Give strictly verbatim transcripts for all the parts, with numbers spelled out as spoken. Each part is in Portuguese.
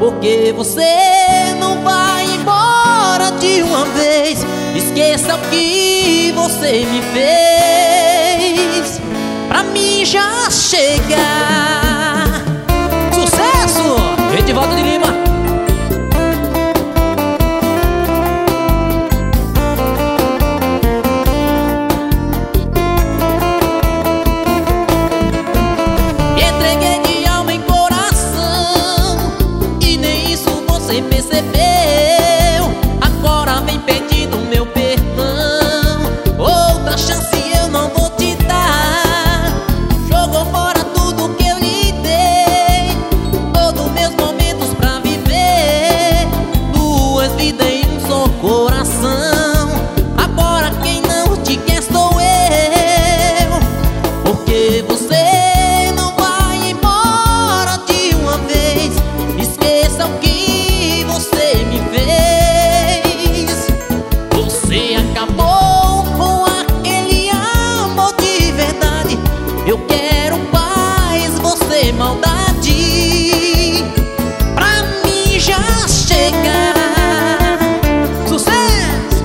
Porque você não vai embora de uma vez. Esqueça o que você me fez, pra mim já chega. Sucesso! Edivaldo de Lima. Me entreguei de alma e coração, e nem isso você percebeu. Agora vem pedindo meu perdão. Outra chance eu não vou te dar. Jogou fora tudo que eu lhe dei, todos meus momentos pra viver, duas vidas em um só coração. Agora quem não te quer sou eu. Porque você não vai embora de uma vez. Esqueça o que você me fez. Você acabou com aquele amor de verdade. Eu quero paz, você maldade. Pra mim já chega. Sucesso!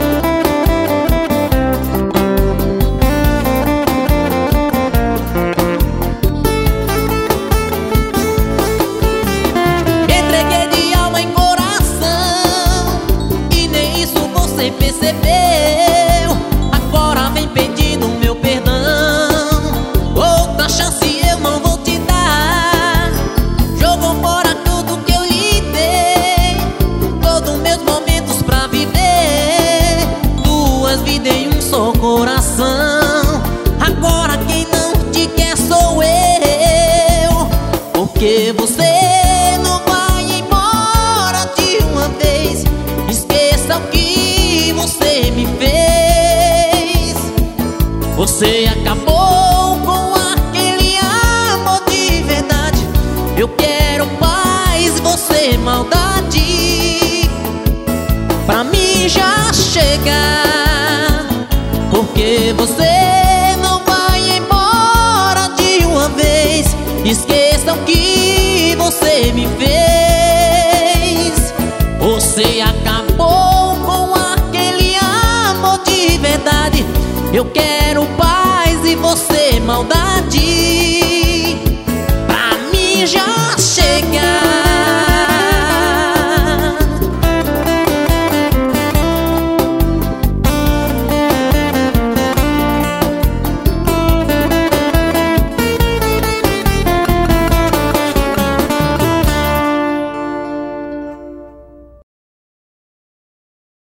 Me entreguei de alma e coração, e nem isso você percebeu. Agora vem pedindo meu perdão. Outra chance eu não vou te dar. Jogou fora tudo que eu lhe dei, todos meus momentos pra viver, duas vidas em um só coração. Agora quem não te quer sou eu. Porque você não vai embora de uma vez. Esqueça o que você me fez. Você acabou com aquele amor de verdade. Eu quero paz, você maldade. Pra mim já chega. Porque você não vai embora de uma vez. Esqueça o que você me fez. Você acabou com aquele amor de verdade. Eu quero